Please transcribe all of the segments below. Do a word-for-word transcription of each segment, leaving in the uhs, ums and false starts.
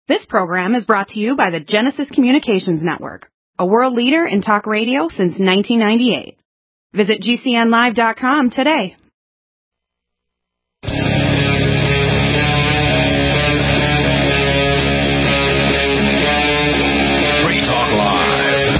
This program is brought to you by the Genesis Communications Network, a world leader in talk radio since nineteen ninety-eight. Visit G C N live dot com today. Free Talk Live.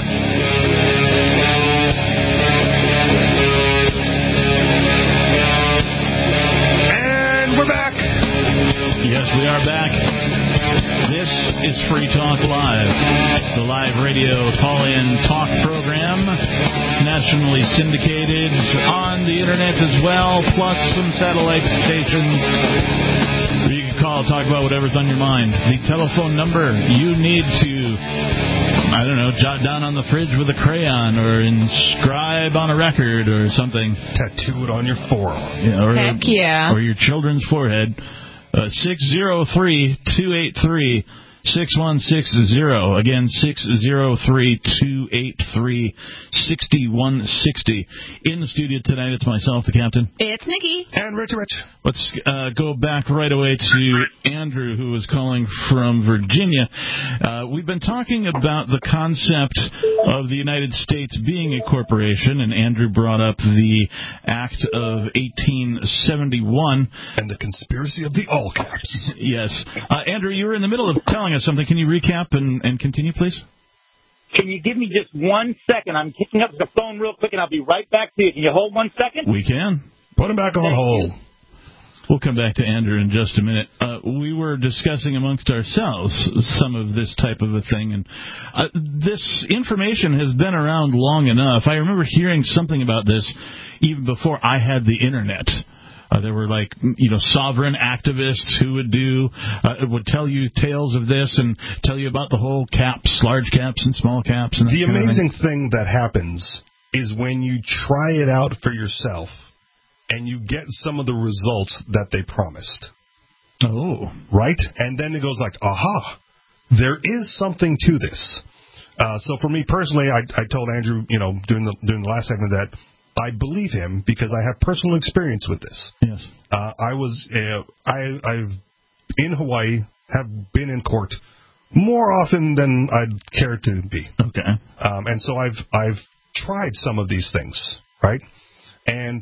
And we're back. Yes, we are back. This is Free Talk Live, the live radio call-in talk program, nationally syndicated on the internet as well, plus some satellite stations. You can call, talk about whatever's on your mind. The telephone number you need to, I don't know, jot down on the fridge with a crayon or inscribe on a record or something. Tattoo it on your forearm. Yeah, or, Heck yeah. Or your children's forehead. Uh, six zero three, two eight three, six one six zero. Again, six zero three, two eight three, six one six zero. In the studio tonight, it's myself, the captain. It's Nikki. And Rich Rich. Let's uh, go back right away to Andrew, who is calling from Virginia. Uh, we've been talking about the concept of the United States being a corporation, and Andrew brought up the Act of eighteen seventy-one. And the conspiracy of the all caps. Yes. Uh, Andrew, you were in the middle of telling us something. Can you recap and, and continue, please? Can you give me just one second? I'm picking up the phone real quick, and I'll be right back to you. Can you hold one second? We can. Put him back on Thank hold. you. We'll come back to Andrew in just a minute. Uh, we were discussing amongst ourselves some of this type of a thing, and uh, this information has been around long enough. I remember hearing something about this even before I had the internet. Uh, there were, like, you know, sovereign activists who would do, uh, would tell you tales of this and tell you about the whole caps, large caps and small caps. And the amazing thing that happens is when you try it out for yourself and you get some of the results that they promised. Oh. Right? And then it goes like, aha, there is something to this. Uh, so for me personally, I, I told Andrew, you know, during the, during the last segment that I believe him because I have personal experience with this. Yes. Uh, I was, uh, I, I've, in Hawaii, have been in court more often than I'd care to be. Okay. Um, and so I've, I've tried some of these things, right? And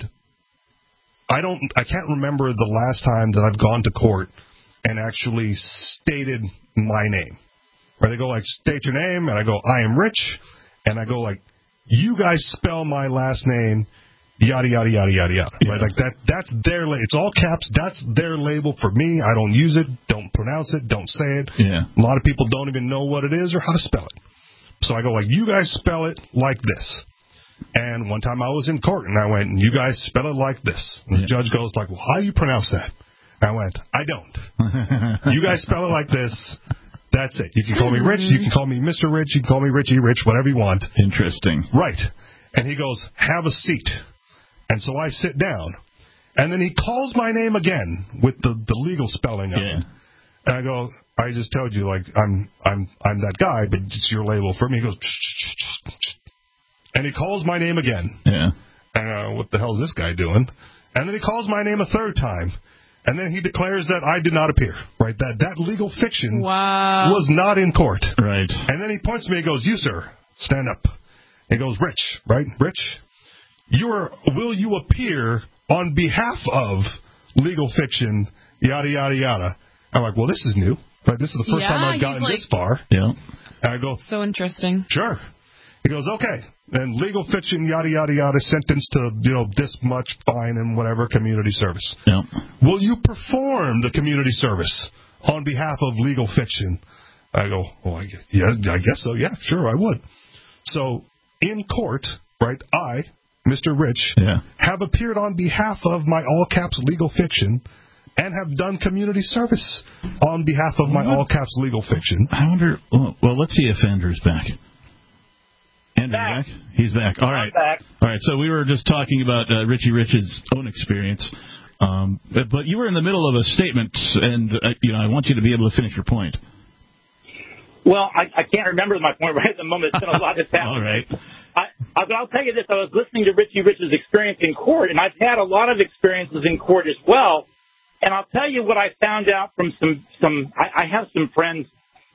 I don't, I can't remember the last time that I've gone to court and actually stated my name. Where they go like, state your name, and I go, I am Rich, and I go like, you guys spell my last name, yada, yada, yada, yada, yada. Yeah. Right? Like that, that's their, it's all caps, that's their label for me. I don't use it, don't pronounce it, don't say it. Yeah. A lot of people don't even know what it is or how to spell it. So I go like, you guys spell it like this. And one time I was in court, and I went, you guys spell it like this. And the Yeah. judge goes like, well, how do you pronounce that? And I went, I don't. You guys spell it like this. That's it. You can call me Rich. You can call me Mister Rich. You can call me Richie Rich, whatever you want. Interesting. Right. And he goes, have a seat. And so I sit down. And then he calls my name again with the, the legal spelling of Yeah. it. And I go, I just told you, like, I'm I'm I'm that guy, but it's your label for me. He goes, and he calls my name again. Yeah. And uh, what the hell is this guy doing? And then he calls my name a third time. And then he declares that I did not appear, right? That that legal fiction Wow. was not in court. Right. And then he points to me and goes, you, sir, stand up. He goes, Rich, right? Rich, you are, will you appear on behalf of legal fiction, yada, yada, yada? I'm like, well, this is new. Right? This is the first Yeah, time I've gotten he's like- this far. Yeah. And I go, So interesting. sure. He goes, okay. And legal fiction, yada, yada, yada, sentenced to, you know, this much fine and whatever, community service. Yeah. Will you perform the community service on behalf of legal fiction? I go, oh, I guess, yeah, I guess so. Yeah, sure, I would. So in court, right, I, Mister Rich, Yeah. have appeared on behalf of my all caps legal fiction and have done community service on behalf of my all caps legal fiction. I wonder. Well, well, let's see if Andrew's back. Andrew back. back? He's back. All right. I'm back. All right. So we were just talking about uh, Richie Rich's own experience, um, but, but you were in the middle of a statement, and uh, you know I want you to be able to finish your point. Well, I, I can't remember my point right at the moment. It's been a lot that's happened. All right. I, I, but I'll tell you this. I was listening to Richie Rich's experience in court, and I've had a lot of experiences in court as well. And I'll tell you what I found out from some, some I, I have some friends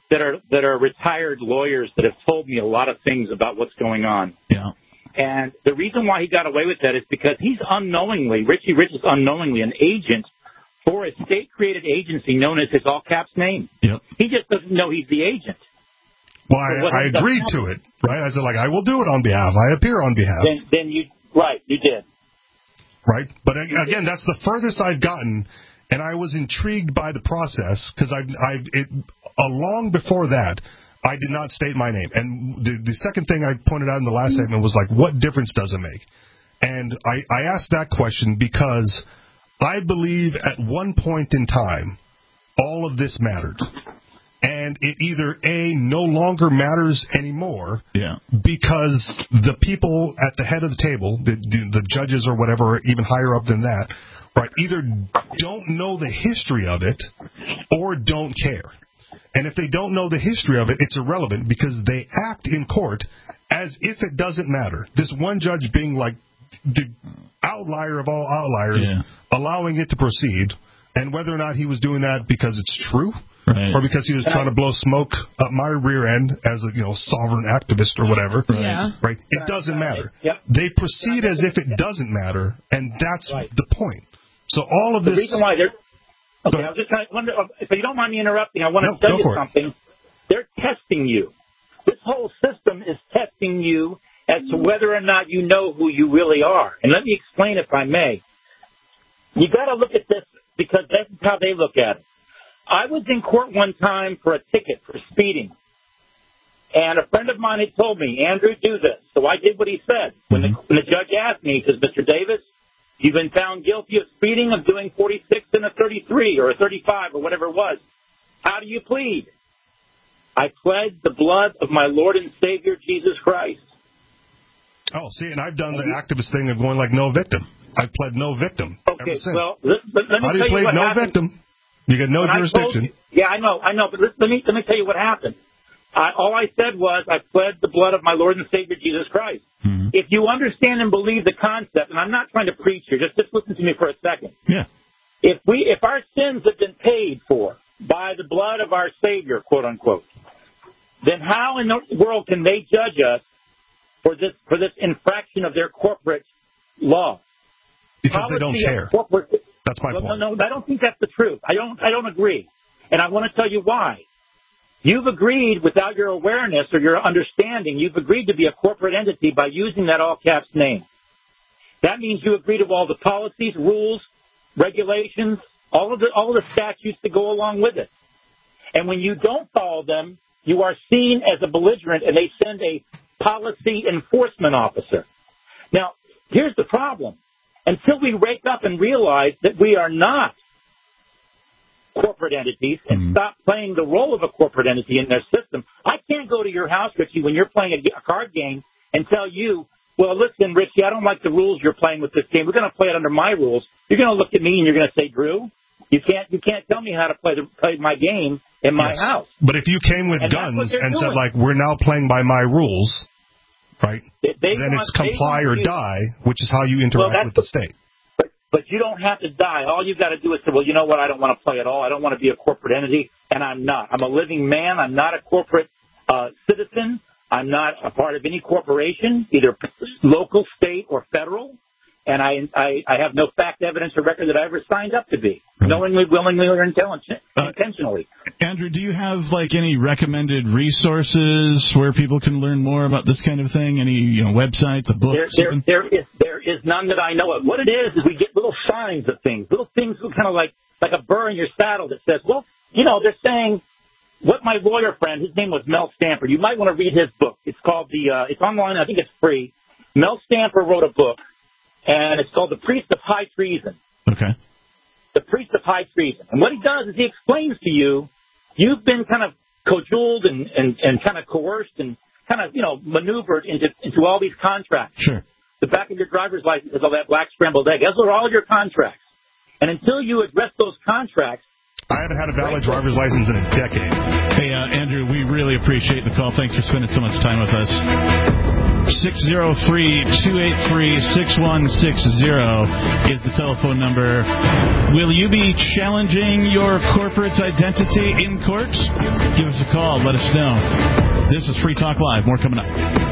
that are that are retired lawyers that have told me a lot of things about what's going on. Yeah. And the reason why he got away with that is because he's unknowingly, Richie Rich is unknowingly an agent for a state-created agency known as his all-caps name. Yep. He just doesn't know he's the agent. Well, I, I agreed to it, right? I said, like, I will do it on behalf. I appear on behalf. Then, then you, right, you did. Right? But again, that's the furthest I've gotten, and I was intrigued by the process because I've, I've, it, uh, long before that, I did not state my name. And the, the second thing I pointed out in the last segment was, like, what difference does it make? And I, I asked that question because I believe at one point in time, all of this mattered. And it either, A, no longer matters anymore yeah. because the people at the head of the table, the, the, the judges or whatever, or even higher up than that, right, either don't know the history of it or don't care. And if they don't know the history of it, it's irrelevant because they act in court as if it doesn't matter. This one judge being like the outlier of all outliers, yeah. allowing it to proceed, and whether or not he was doing that because it's true right. or because he was trying to blow smoke up my rear end as a, you know, sovereign activist or whatever, right? Yeah. right? It doesn't matter. Yep. They proceed as if it doesn't matter, and that's right. the point. So all of this... The reason why they're... Okay, I was just kind of wonder, if you don't mind me interrupting, I want to No, tell go you for it. something. They're testing you. This whole system is testing you as to whether or not you know who you really are. And let me explain, if I may. You got to look at this because that's how they look at it. I was in court one time for a ticket for speeding. And a friend of mine had told me, Andrew, do this. So I did what he said. When, Mm-hmm. the, when the judge asked me, he says, Mister Davis, you've been found guilty of speeding, of doing forty-six and a thirty-three or a thirty-five or whatever it was. How do you plead? I pled the blood of my Lord and Savior, Jesus Christ. Oh, see, and I've done the activist thing of going like no victim. I've pled no victim Okay, ever since. well, let, let, let me How do tell you you plead what no happened. victim? You get no When I told jurisdiction. you- yeah, I know, I know, but let, let me let me tell you what happened. I, all I said was I pled the blood of my Lord and Savior, Jesus Christ. Mm-hmm. If you understand and believe the concept, and I'm not trying to preach here, just, just listen to me for a second. Yeah. If we, if our sins have been paid for by the blood of our Savior, quote unquote, then how in the world can they judge us for this for this infraction of their corporate law? Because they don't Policy of care. corporate- That's my well, point. No, no, I don't think that's the truth. I don't. I don't agree, and I want to tell you why. You've agreed without your awareness or your understanding. You've agreed to be a corporate entity by using that all caps name. That means you agree to all the policies, rules, regulations, all of the all of the statutes that go along with it. And when you don't follow them, you are seen as a belligerent, and they send a policy enforcement officer. Now, here's the problem. Until we wake up and realize that we are not corporate entities and Mm-hmm. stop playing the role of a corporate entity in their system, I can't go to your house, Richie, when you're playing a, a card game and tell you, well, listen, Richie, I don't like the rules you're playing with this game. We're going to play it under my rules. You're going to look at me and you're going to say, Drew, you can't you can't tell me how to play the, play my game in my Yes. house. But if you came with And that's what guns they're and said, doing. like, we're now playing by my rules, right, They, they then want, it's comply they or want you- die, which is how you interact that's with the state. But, but you don't have to die. All you've got to do is say, well, you know what? I don't want to play at all. I don't want to be a corporate entity, and I'm not. I'm a living man. I'm not a corporate uh, citizen. I'm not a part of any corporation, either local, state, or federal. And I, I, I have no fact, evidence, or record that I ever signed up to be, Right. knowingly, willingly, or intelligent, Uh, intentionally. Andrew, do you have like any recommended resources where people can learn more about this kind of thing? Any you know websites, a book? There, there, something? there is there is none that I know of. What it is is we get little signs of things, little things kind of like like a burr in your saddle that says, well, you know, they're saying what my lawyer friend, his name was Mel Stamper. You might want to read his book. It's called the uh, it's online. I think it's free. Mel Stamper wrote a book, and it's called The Priest of High Treason. Okay. The Priest of High Treason. And what he does is he explains to you, you've been kind of cajoled and, and, and kind of coerced and kind of, you know, maneuvered into into all these contracts. Sure. The back of your driver's license is all that black scrambled egg. Those are all your contracts. And until you address those contracts, I haven't had a valid driver's license in a decade. Hey, uh, Andrew, we really appreciate the call. Thanks for spending so much time with us. six oh three, two eight three, six one six zero is the telephone number. Will you be challenging your corporate identity in court? Give us a call. Let us know. This is Free Talk Live. More coming up.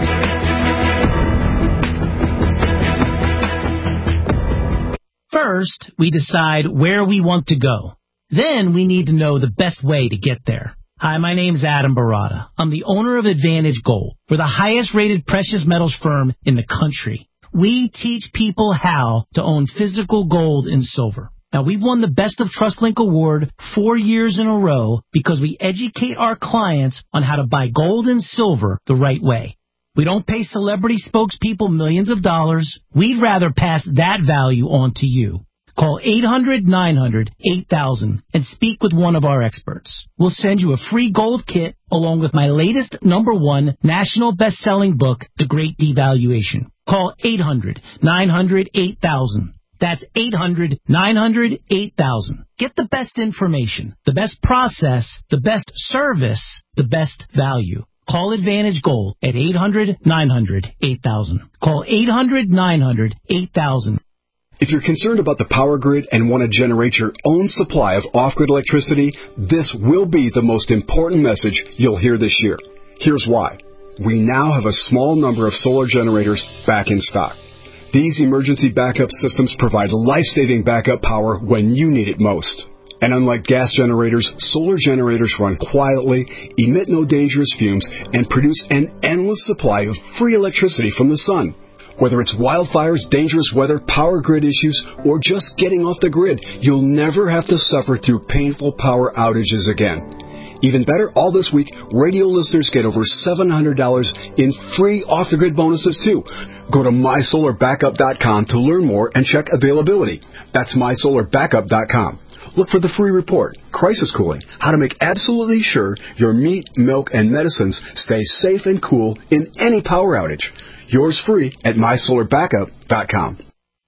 First, we decide where we want to go. Then we need to know the best way to get there. Hi, my name's Adam Barada. I'm the owner of Advantage Gold. We're the highest-rated precious metals firm in the country. We teach people how to own physical gold and silver. Now, we've won the Best of TrustLink Award four years in a row because we educate our clients on how to buy gold and silver the right way. We don't pay celebrity spokespeople millions of dollars. We'd rather pass that value on to you. Call eight hundred, nine hundred, eight thousand and speak with one of our experts. We'll send you a free gold kit along with my latest number one national best-selling book, The Great Devaluation. Call eight hundred, nine hundred, eight thousand. That's eight hundred, nine hundred, eight thousand. Get the best information, the best process, the best service, the best value. Call Advantage Gold at eight hundred, nine hundred, eight thousand. Call eight hundred, nine hundred, eight thousand. If you're concerned about the power grid and want to generate your own supply of off-grid electricity, this will be the most important message you'll hear this year. Here's why. We now have a small number of solar generators back in stock. These emergency backup systems provide life-saving backup power when you need it most. And unlike gas generators, solar generators run quietly, emit no dangerous fumes, and produce an endless supply of free electricity from the sun. Whether it's wildfires, dangerous weather, power grid issues, or just getting off the grid, you'll never have to suffer through painful power outages again. Even better, all this week, radio listeners get over seven hundred dollars in free off-the-grid bonuses, too. Go to my solar backup dot com to learn more and check availability. That's my solar backup dot com. Look for the free report, Crisis Cooling, how to make absolutely sure your meat, milk, and medicines stay safe and cool in any power outage. Yours free at my solar backup dot com.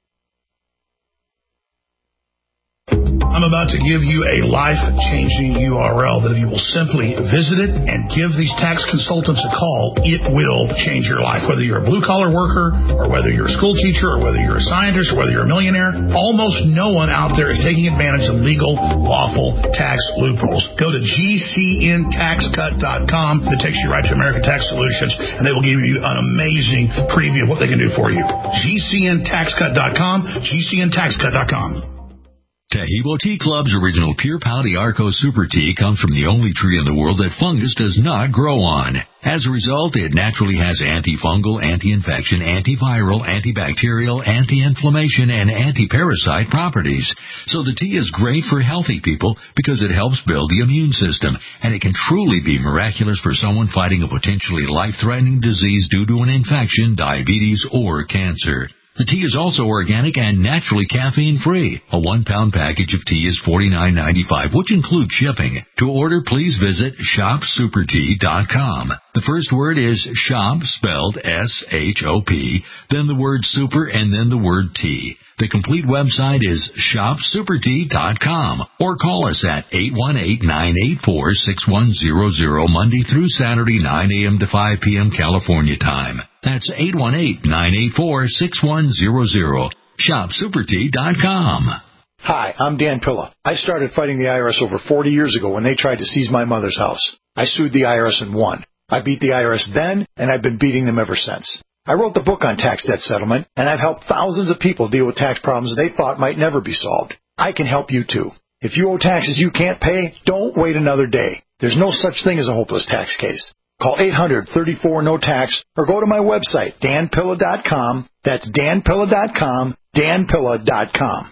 I'm about to give you a life-changing U R L that if you will simply visit it and give these tax consultants a call, it will change your life. Whether you're a blue-collar worker or whether you're a school teacher or whether you're a scientist or whether you're a millionaire, almost no one out there is taking advantage of legal, lawful tax loopholes. Go to G C N tax cut dot com. It takes you right to American Tax Solutions, and they will give you an amazing preview of what they can do for you. G C N tax cut dot com, G C N tax cut dot com. Taheebo Tea Club's original Pure Pouty Arco Super Tea comes from the only tree in the world that fungus does not grow on. As a result, it naturally has antifungal, anti-infection, antiviral, antibacterial, anti-inflammation, and anti-parasite properties. So the tea is great for healthy people because it helps build the immune system, and it can truly be miraculous for someone fighting a potentially life-threatening disease due to an infection, diabetes, or cancer. The tea is also organic and naturally caffeine-free. A one-pound package of tea is forty-nine ninety-five, which includes shipping. To order, please visit shop super tea dot com. The first word is shop, spelled S H O P, then the word super, and then the word tea. The complete website is shop super tea dot com, or call us at eight one eight, nine eight four, six one zero zero Monday through Saturday, nine a.m. to five p.m. California time. That's eight one eight, nine eight four, six one zero zero. shop super tea dot com. Hi, I'm Dan Pilla. I started fighting the I R S over forty years ago when they tried to seize my mother's house. I sued the I R S and won. I beat the I R S then, and I've been beating them ever since. I wrote the book on tax debt settlement, and I've helped thousands of people deal with tax problems they thought might never be solved. I can help you, too. If you owe taxes you can't pay, don't wait another day. There's no such thing as a hopeless tax case. Call eight hundred, thirty-four, no tax, or go to my website, dan pilla dot com. That's dan pilla dot com, dan pilla dot com.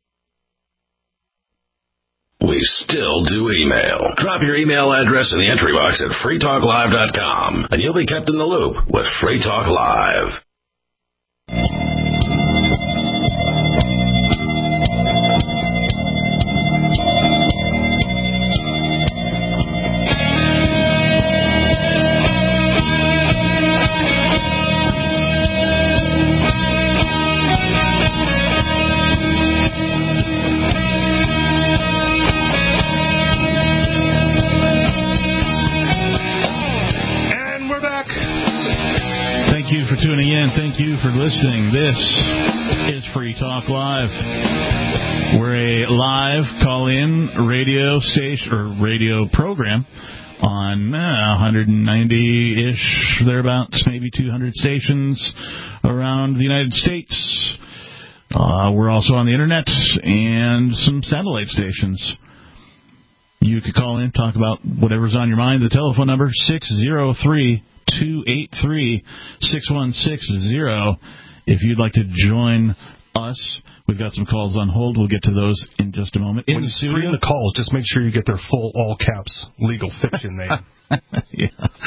We still do email. Drop your email address in the entry box at free talk live dot com, and you'll be kept in the loop with Free Talk Live. for tuning in. Thank you for listening. This is Free Talk Live. We're a live call-in radio station or radio program on uh, one ninety-ish, thereabouts, maybe two hundred stations around the United States. Uh, we're also on the internet and some satellite stations. You could call in, talk about whatever's on your mind. The telephone number, six oh three, two eight three, six one six zero. If you'd like to join us, we've got some calls on hold. We'll get to those in just a moment. In when the you studio, screen the calls, just make sure you get their full all caps legal fiction name. yeah.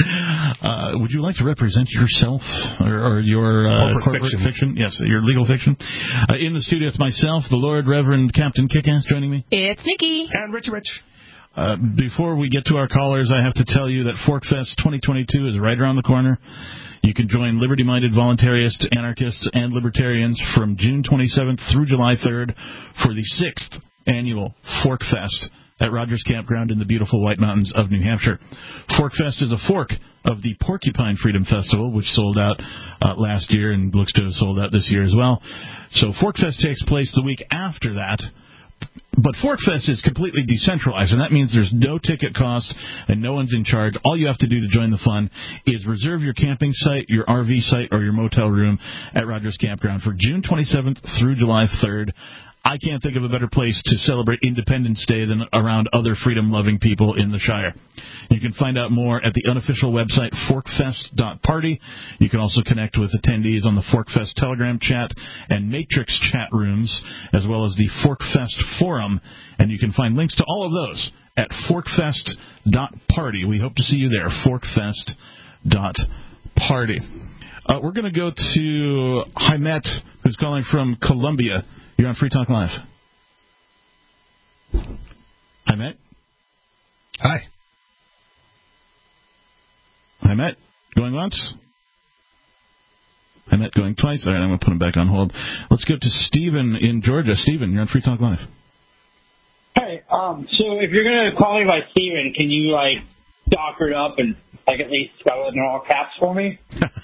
Uh, would you like to represent yourself or, or your uh, corporate, corporate fiction. fiction? Yes, your legal fiction. Uh, in the studio, it's myself, the Lord Reverend Captain Kickass, joining me. It's Nikki. And Richie Rich. Uh, before we get to our callers, I have to tell you that ForkFest twenty twenty-two is right around the corner. You can join liberty-minded voluntarists, anarchists, and libertarians from June twenty-seventh through July third for the sixth annual ForkFest at Rogers Campground in the beautiful White Mountains of New Hampshire. ForkFest is a fork of the Porcupine Freedom Festival, which sold out uh, last year and looks to have sold out this year as well. So ForkFest takes place the week after that. But ForkFest is completely decentralized, and that means there's no ticket cost and no one's in charge. All you have to do to join the fun is reserve your camping site, your R V site, or your motel room at Rogers Campground for June twenty-seventh through July third. I can't think of a better place to celebrate Independence Day than around other freedom-loving people in the Shire. You can find out more at the unofficial website, forkfest dot party. You can also connect with attendees on the ForkFest Telegram chat and Matrix chat rooms, as well as the ForkFest Forum. And you can find links to all of those at forkfest dot party. We hope to see you there, forkfest dot party. Uh, we're going to go to Hymet, who's calling from Columbia. You're on Free Talk Live. Hi, Matt. Hi. Hi, Matt. Going once? Hi, Matt. Going twice? All right, I'm going to put him back on hold. Let's go to Stephen in Georgia. Stephen, you're on Free Talk Live. Hey, um, so if you're going to call me by Stephen, can you, like, doctor it up and, like, at least spell it in all caps for me?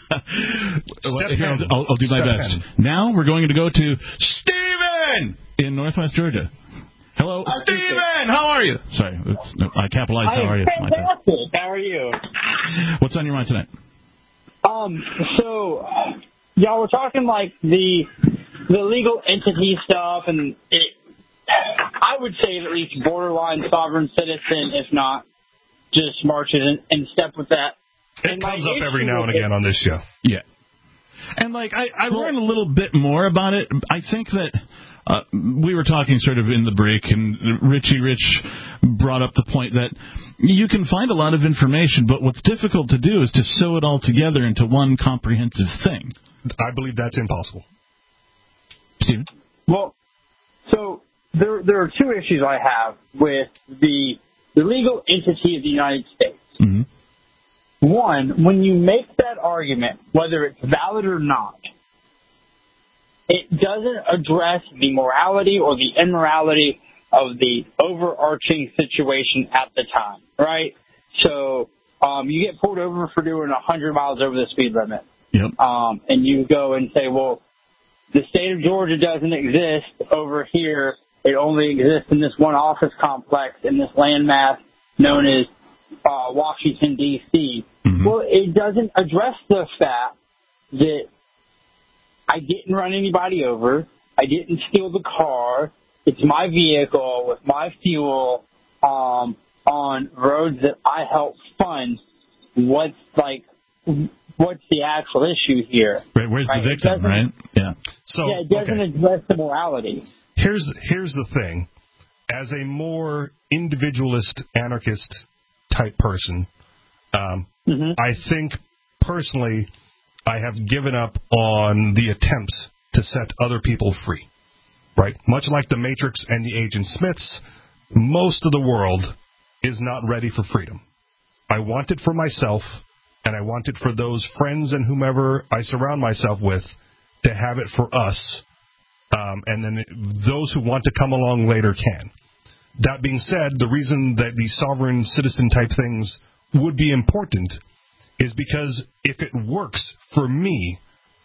well, here, I'll, I'll, I'll do my Step best. pen. Now we're going to go to Stephen in Northwest Georgia. Hello, Hi, Stephen. Stephen. How are you? Sorry, it's, no, I capitalized. How are you? My bad. Fantastic. How are you? What's on your mind tonight? Um, so, y'all were talking, like, the the legal entity stuff, and it, I would say at least borderline sovereign citizen, if not just marches in, in step with that. It and comes my up every issue now and with again it- on this show. Yeah. And, like, I, I learned a little bit more about it. I think that uh, we were talking sort of in the break, and Richie Rich brought up the point that you can find a lot of information, but what's difficult to do is to sew it all together into one comprehensive thing. I believe that's impossible. Stephen? Well, so there there are two issues I have with the the legal entity of the United States. Mm-hmm. One, when you make that argument, whether it's valid or not, it doesn't address the morality or the immorality of the overarching situation at the time, right? So um, you get pulled over for doing one hundred miles over the speed limit. Yep. Um, and you go and say, well, the state of Georgia doesn't exist over here. It only exists in this one office complex in this landmass known as uh, Washington, D C Mm-hmm. Well, it doesn't address the fact that I didn't run anybody over. I didn't steal the car. It's my vehicle with my fuel um, on roads that I help fund. What's like, what's the actual issue here? Right, where's right? the victim, right? Yeah. So yeah, it doesn't okay. address the morality. Here's here's the thing. As a more individualist, anarchist type person, um, mm-hmm. I think personally I have given up on the attempts to set other people free. Right? Much like the Matrix and the Agent Smiths, most of the world is not ready for freedom. I want it for myself, and I want it for those friends and whomever I surround myself with to have it for us, um, and then it, those who want to come along later can. That being said, the reason that these sovereign citizen type things would be important is because if it works for me,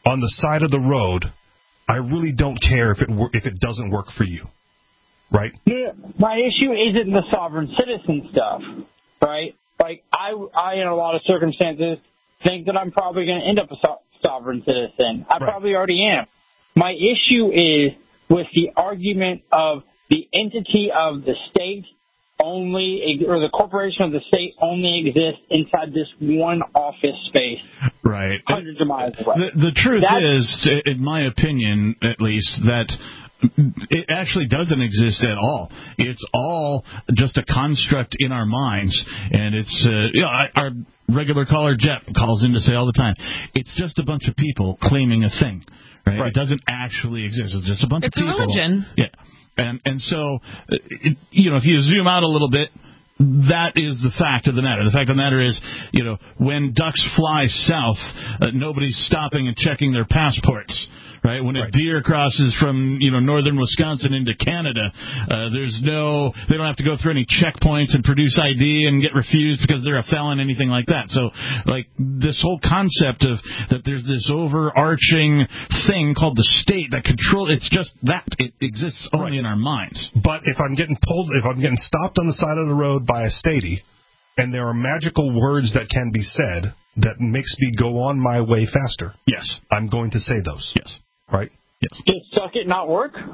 on the side of the road, I really don't care if it wor- if it doesn't work for you, right? Yeah, my issue isn't the sovereign citizen stuff, right? Like, I, I in a lot of circumstances, think that I'm probably going to end up a so- sovereign citizen. I right. probably already am. My issue is with the argument of the entity of the state only, or the corporation of the state only exists inside this one office space. Right. Hundreds of miles away. The, the truth That's, is, in my opinion, at least, that it actually doesn't exist at all. It's all just a construct in our minds, and it's, uh, you know, our regular caller Jet calls in to say all the time, it's just a bunch of people claiming a thing, right? right. It doesn't actually exist. It's just a bunch it's of people. It's a religion. Yeah. And and so, it, you know, if you zoom out a little bit, that is the fact of the matter. The fact of the matter is, you know, when ducks fly south, uh, nobody's stopping and checking their passports. Right? When a right. deer crosses from, you know, northern Wisconsin into Canada, uh, there's no, they don't have to go through any checkpoints and produce I D and get refused because they're a felon, anything like that. So, like, this whole concept of that there's this overarching thing called the state that control, it's just that. It exists only right. in our minds. But if I'm getting pulled, if I'm getting stopped on the side of the road by a statey, and there are magical words that can be said that makes me go on my way faster. Yes. I'm going to say those. Yes. Right? Yes. Did suck it not work? it,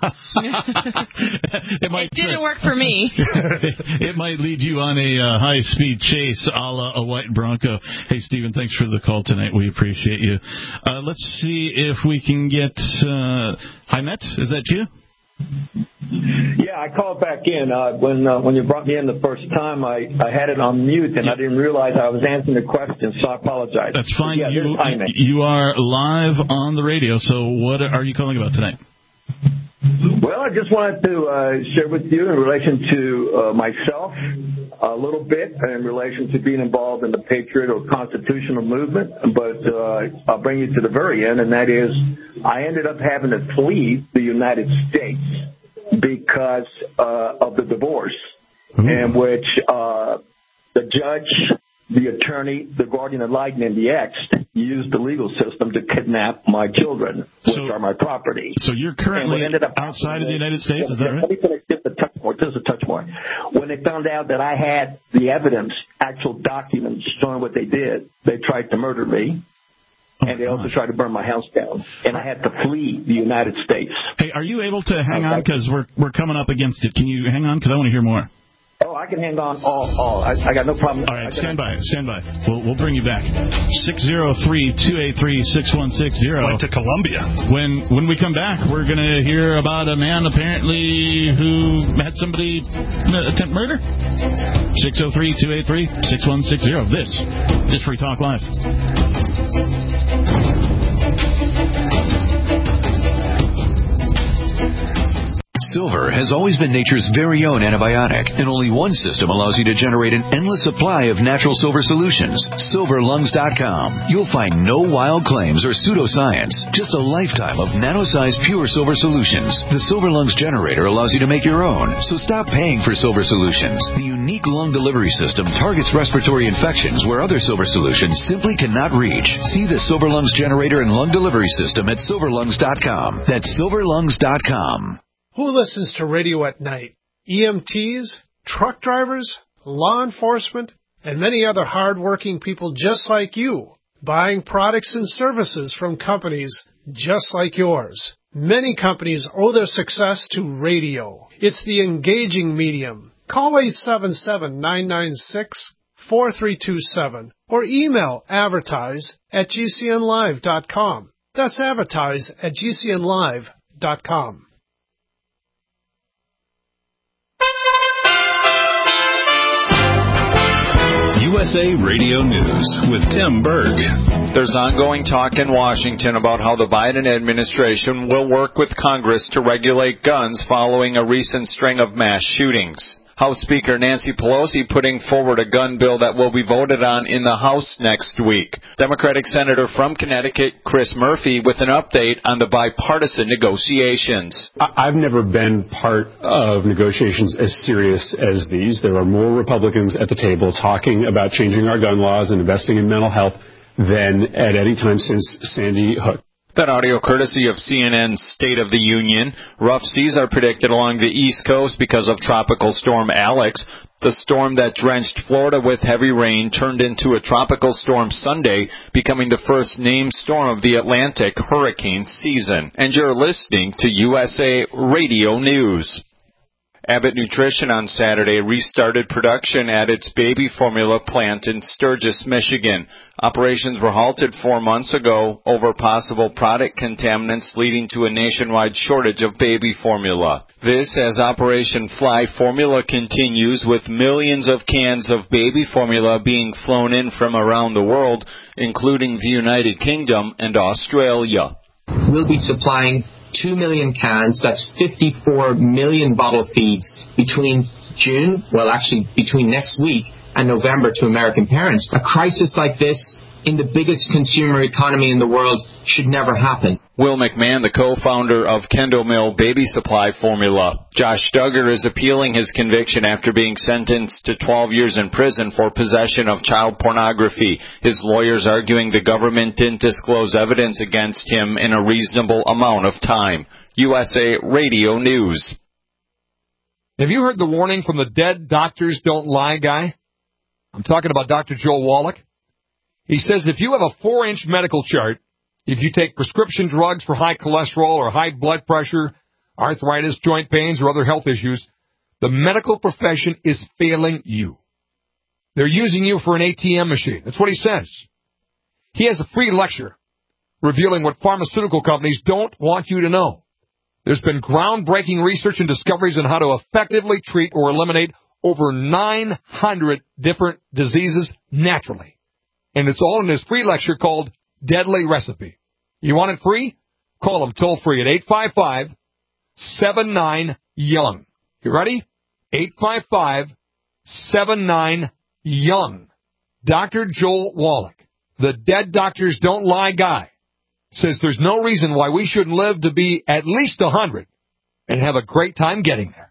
might, it didn't uh, work for me. It might lead you on a uh, high-speed chase a la a white Bronco. Hey, Stephen, thanks for the call tonight. We appreciate you. Uh, let's see if we can get... Uh, Hi, Matt. Is that you? Yeah, I called back in. Uh, when uh, when you brought me in the first time, I, I had it on mute, and I didn't realize I was answering the question, so I apologize. That's fine. Yeah, you, you are live on the radio, so what are you calling about tonight? Well, I just wanted to uh, share with you in relation to uh, myself a little bit in relation to being involved in the Patriot or Constitutional movement, but uh, I'll bring you to the very end, and that is I ended up having to flee the United States because uh, of the divorce, mm-hmm. in which uh, the judge, the attorney, the guardian ad litem, and the ex used the legal system to kidnap my children, which so, are my property. So you're currently ended up outside of the United States, is that right? Let me finish just a touch more. Just a touch more. When they found out that I had the evidence, actual documents showing what they did, they tried to murder me. Oh, and they also tried to burn my house down, and I had to flee the United States. Hey, are you able to hang okay. on, because we're we're coming up against it? Can you hang on, because I want to hear more? Oh, I can hang on all, all. I, I got no problem. All right, stand by, stand by. We'll we'll bring you back. six oh three, two eight three, six one six zero. Went to Colombia. When when we come back, we're going to hear about a man apparently who had somebody attempt murder. six oh three, two eight three, six one six zero. This is Free Talk Live. Silver has always been nature's very own antibiotic, and only one system allows you to generate an endless supply of natural silver solutions. silver lungs dot com. You'll find no wild claims or pseudoscience, just a lifetime of nano-sized pure silver solutions. The Silver Lungs generator allows you to make your own, so stop paying for silver solutions. The unique lung delivery system targets respiratory infections where other silver solutions simply cannot reach. See the Silver Lungs generator and lung delivery system at silver lungs dot com. That's silver lungs dot com. Who listens to radio at night? E M Ts, truck drivers, law enforcement, and many other hard-working people just like you, buying products and services from companies just like yours. Many companies owe their success to radio. It's the engaging medium. Call eight seven seven, nine nine six, four three two seven or email advertise at g c n live dot com. That's advertise at g c n live dot com. U S A Radio News with Tim Berg. There's ongoing talk in Washington about how the Biden administration will work with Congress to regulate guns following a recent string of mass shootings. House Speaker Nancy Pelosi putting forward a gun bill that will be voted on in the House next week. Democratic Senator from Connecticut, Chris Murphy, with an update on the bipartisan negotiations. I've never been part of negotiations as serious as these. There are more Republicans at the table talking about changing our gun laws and investing in mental health than at any time since Sandy Hook. That audio courtesy of C N N's State of the Union. Rough seas are predicted along the East Coast because of Tropical Storm Alex. The storm that drenched Florida with heavy rain turned into a tropical storm Sunday, becoming the first named storm of the Atlantic hurricane season. And you're listening to U S A Radio News. Abbott Nutrition on Saturday restarted production at its baby formula plant in Sturgis, Michigan. Operations were halted four months ago over possible product contaminants leading to a nationwide shortage of baby formula. This as Operation Fly Formula continues, with millions of cans of baby formula being flown in from around the world, including the United Kingdom and Australia. We'll be supplying two million cans, that's fifty-four million bottle feeds between June, well actually between next week and November to American parents. A crisis like this in the biggest consumer economy in the world should never happen. Will McMahon, the co-founder of Kendall Mill Baby Supply Formula. Josh Duggar is appealing his conviction after being sentenced to twelve years in prison for possession of child pornography. His lawyers arguing the government didn't disclose evidence against him in a reasonable amount of time. U S A Radio News. Have you heard the warning from the Dead Doctors Don't Lie guy? I'm talking about Doctor Joel Wallach. He says if you have a four-inch medical chart, if you take prescription drugs for high cholesterol or high blood pressure, arthritis, joint pains, or other health issues, the medical profession is failing you. They're using you for an A T M machine. That's what he says. He has a free lecture revealing what pharmaceutical companies don't want you to know. There's been groundbreaking research and discoveries on how to effectively treat or eliminate over nine hundred different diseases naturally. And it's all in this free lecture called Deadly Recipe. You want it free? Call them toll free at eight five five, seven nine, young. You ready? eight five five, seven nine, young. Doctor Joel Wallach, the Dead Doctors Don't Lie guy, says there's no reason why we shouldn't live to be at least one hundred and have a great time getting there.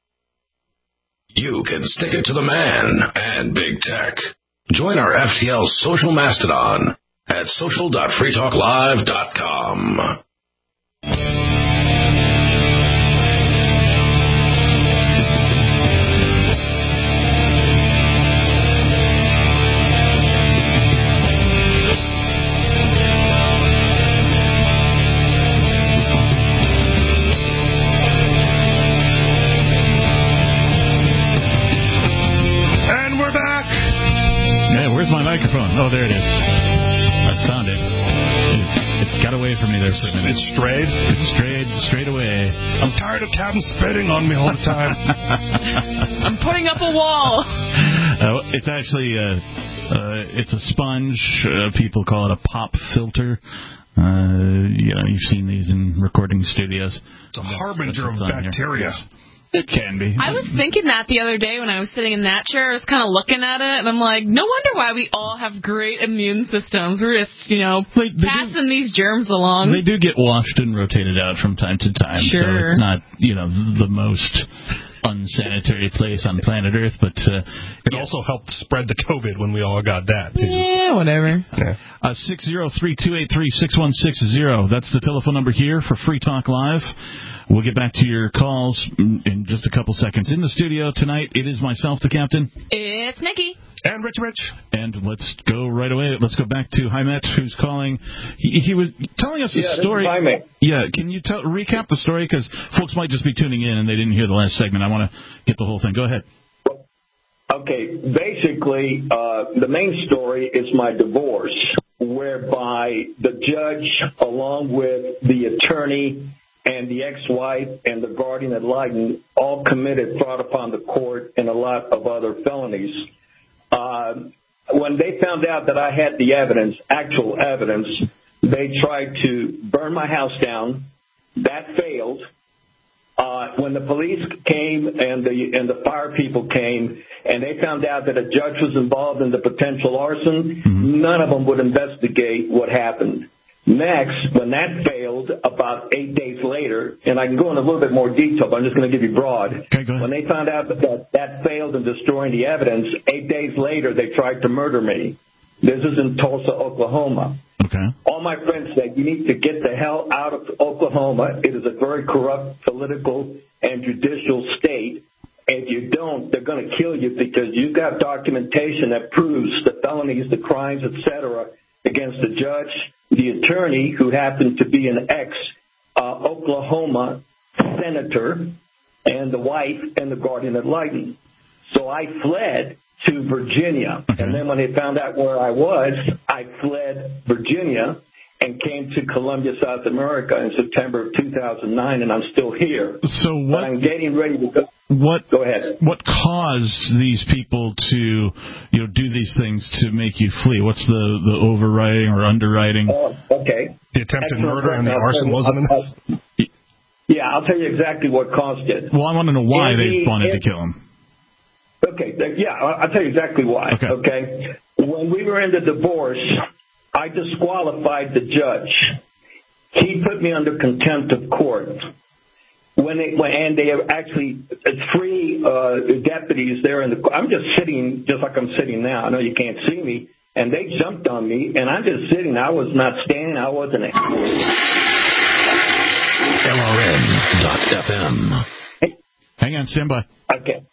You can stick it to the man and big tech. Join our F T L social mastodon at social dot free talk live dot com. Microphone. Oh, there it is. I found it. It, it got away from me there for a minute. It strayed? It strayed, strayed away. I'm tired of Captain spitting on me all the time. I'm putting up a wall. Uh, it's actually, uh, uh, it's a sponge. Uh, people call it a pop filter. Uh, you know, you've seen these in recording studios. It's a harbinger of bacteria. It can be. I was thinking that the other day when I was sitting in that chair. I was kind of looking at it, and I'm like, no wonder why we all have great immune systems. We're just, you know, they, they passing do, these germs along. They do get washed and rotated out from time to time. Sure. So it's not, you know, the most unsanitary place on planet Earth, but uh, it yes. also helped spread the COVID when we all got that, too. Yeah, whatever. Yeah. Uh, six zero three, two eight three, six one six zero. That's the telephone number here for Free Talk Live. We'll get back to your calls in just a couple seconds. In the studio tonight, it is myself, the captain. It's Nikki. And Rich Rich. And let's go right away. Let's go back to Hymet, who's calling. He, he was telling us a yeah, story. This is yeah, can you tell, recap the story? Because folks might just be tuning in and they didn't hear the last segment. I want to get the whole thing. Go ahead. Okay, basically, uh, the main story is my divorce, whereby the judge, along with the attorney and the ex-wife and the guardian ad litem, all committed fraud upon the court and a lot of other felonies. Uh, when they found out that I had the evidence, actual evidence, they tried to burn my house down. That failed. Uh, when the police came and the and the fire people came and they found out that a judge was involved in the potential arson, mm-hmm. none of them would investigate what happened. Next, when that failed, about eight days later, and I can go in a little bit more detail, but I'm just going to give you broad. Okay, go ahead. When they found out that, that that failed in destroying the evidence, eight days later they tried to murder me. This is in Tulsa, Oklahoma. Okay. All my friends said, you need to get the hell out of Oklahoma. It is a very corrupt political and judicial state. If you don't, they're going to kill you because you've got documentation that proves the felonies, the crimes, et cetera, against the judge, the attorney, who happened to be an ex-Oklahoma uh, senator, and the wife and the guardian ad litem. So I fled to Virginia. Okay. And then when they found out where I was, I fled Virginia and came to Columbia, South America in September of two thousand nine, and I'm still here. So what? But I'm getting ready to go. What? Go ahead. What caused these people to, you know, do these things to make you flee? What's the, the overriding or underwriting? Oh, okay. The attempted Excellent murder and the question. arson wasn't enough? Yeah, I'll tell you exactly what caused it. Well, I want to know why In they the- wanted in- to kill him. Okay, th- yeah, I'll I'll tell you exactly why. Okay. okay. When we were in the divorce, I disqualified the judge. He put me under contempt of court. When they, when, and they have actually three uh, deputies there in the. I'm just sitting, just like I'm sitting now. I know you can't see me, and they jumped on me, and I'm just sitting. I was not standing. I wasn't. L R N dot F M. Hang on, stand by. Okay.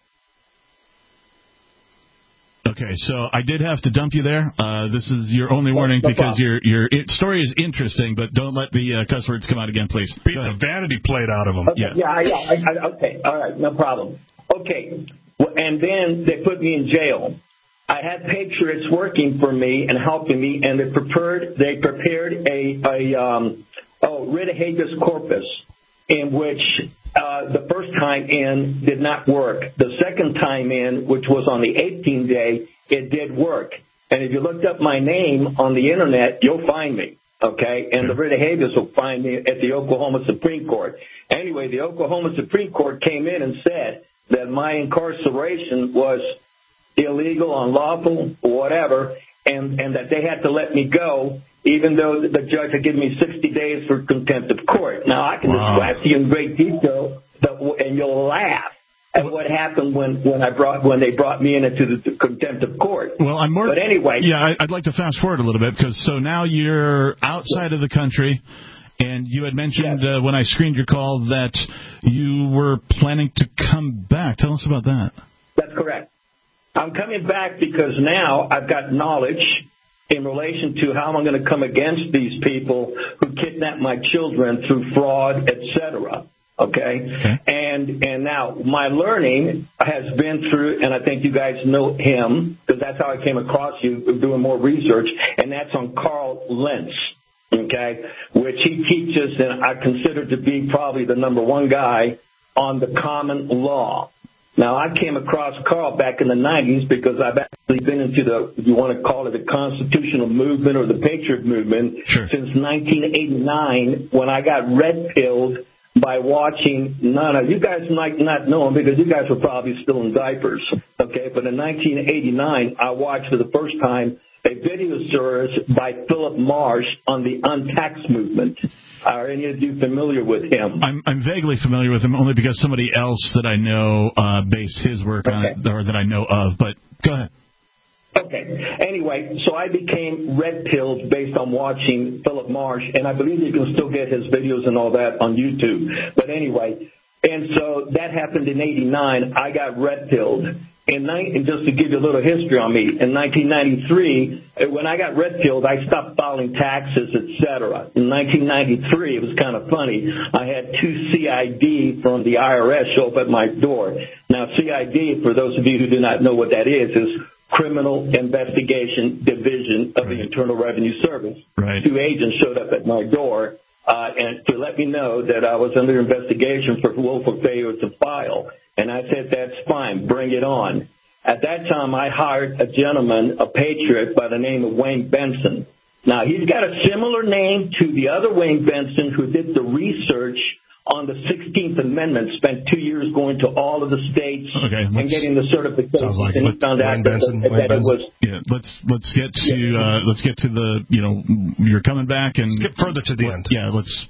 Okay, so I did have to dump you there. Uh, this is your only warning no because problem. your your it, story is interesting, but don't let the uh, cuss words come out again, please. Beat the vanity plate out of them. Okay, yeah, yeah, I, I, okay, all right, no problem. Okay, well, and then they put me in jail. I had patriots working for me and helping me, and they prepared they prepared a a um, oh writ of habeas corpus, in which uh, the first time in did not work. The second time in, which was on the eighteenth day, it did work. And if you looked up my name on the internet, you'll find me. Okay, and the writ of habeas will find me at the Oklahoma Supreme Court. Anyway, the Oklahoma Supreme Court came in and said that my incarceration was illegal, unlawful, whatever, and, and that they had to let me go, even though the judge had given me sixty days for contempt of court. Now, I can Wow. describe to you in great detail, but, and you'll laugh at what happened when, when I brought when they brought me in into the contempt of court. Well, I'm more. But anyway, yeah, I, I'd like to fast forward a little bit because so now you're outside of the country, and you had mentioned uh, when I screened your call that you were planning to come back. Tell us about that. That's correct. I'm coming back because now I've got knowledge in relation to how I'm going to come against these people who kidnap my children through fraud, et cetera. Okay? okay. And and now my learning has been through, and I think you guys know him because that's how I came across you doing more research, and that's on Carl Lentz. Okay, which he teaches, and I consider to be probably the number one guy on the common law. Now, I came across Carl back in the nineties because I've actually been into the, if you want to call it the constitutional movement or the patriot movement, sure. since nineteen eighty-nine when I got red-pilled by watching, no, no, you guys might not know him because you guys were probably still in diapers, okay? But in nineteen eighty-nine, I watched for the first time a video series by Philip Marsh on the untaxed movement. Are any of you familiar with him? I'm, I'm vaguely familiar with him only because somebody else that I know uh, based his work okay. on it, or that I know of. But go ahead. Okay. Anyway, so I became red-pilled based on watching Philip Marsh, and I believe you can still get his videos and all that on YouTube. But anyway, and so that happened in eighty-nine. I got red-pilled. In ni- and just to give you a little history on me, in nineteen ninety-three, when I got red-pilled, I stopped filing taxes, et cetera. In nineteen ninety-three, it was kind of funny. I had two C I D from the I R S show up at my door. Now, C I D, for those of you who do not know what that is, is Criminal Investigation Division of right. the Internal Revenue Service. Right. Two agents showed up at my door uh, and to let me know that I was under investigation for willful failure to file. And I said, that's fine, bring it on. At that time, I hired a gentleman, a patriot by the name of Wayne Benson. Now, he's got a similar name to the other Wayne Benson who did the research on the sixteenth Amendment, spent two years going to all of the states okay, and getting the certifications, like and he found out Wayne Benson, that, that Wayne it was... Yeah, let's let's get to uh, let's get to the, you know, you're coming back and... Skip further to the let, end. Yeah, let's...